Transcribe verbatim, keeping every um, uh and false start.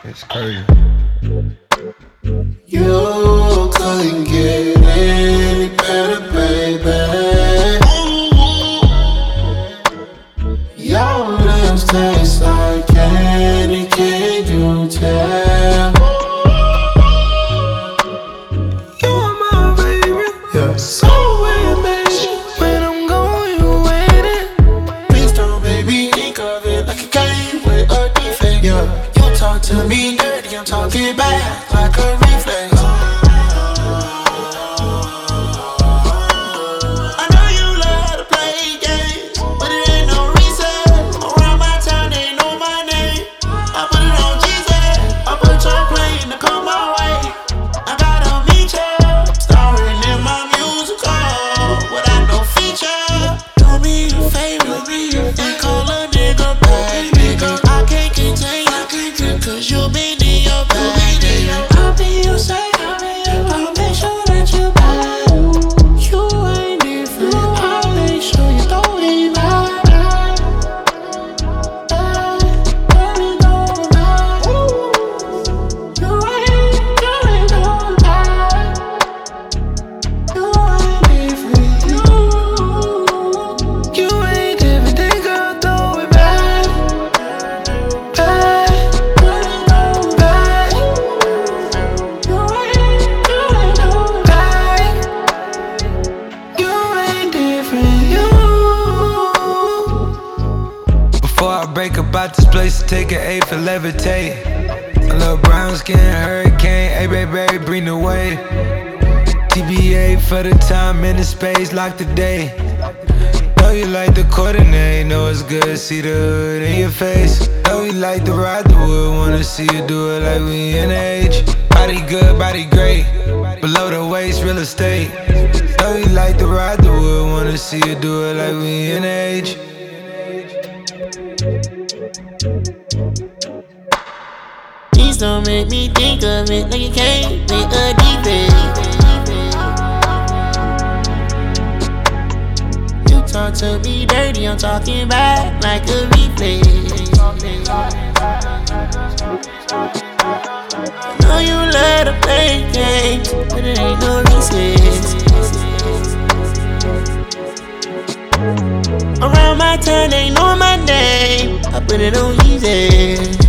It's crazy. You couldn't get any better, baby. Your lips taste like candy, can you tell? You are my favorite, yeah. So weird, baby. When I'm gone, you waiting. Please don't, baby, think of it like a game with a defect, yeah. You talk to me dirty, I'm talking back like a reflex. I know you love to play games, but it ain't no reason. Around my town, they know my name. I put it on Jesus, I put your plane to come my way. I gotta meet ya, starring in my musical, without no feature. Do me a favor, and call a nigga back, nigga. I can't contain you, cause you been in your bag. I'll be your side, I'll make sure that you buy. You ain't different, I'll make sure you don't leave out. Baby, don't lie. You ain't, you ain't don't lie. You ain't different, you, you ain't different, then girl, throw it back. Back, baby, don't back. You ain't, you ain't don't lie. You ain't different, you. Before I break up out this place, take an eight for levitate. A little brown skin hurricane, hey baby, bring the wave. T B A for the time and the space, lock the day. Know you like the coordinate, know it's good, see the hood in your face. Know you like to ride the wood, wanna see you do it like we in age. Body good, body great, below the waist, real estate. Know you like to ride the wood, wanna see you do it like we in age. Please don't make me think of it like it came with a defect. You talk to me dirty, I'm talking back like a reflex. I know you love to play games, but it ain't no recess. Around my town, they know my name, I put it on easy.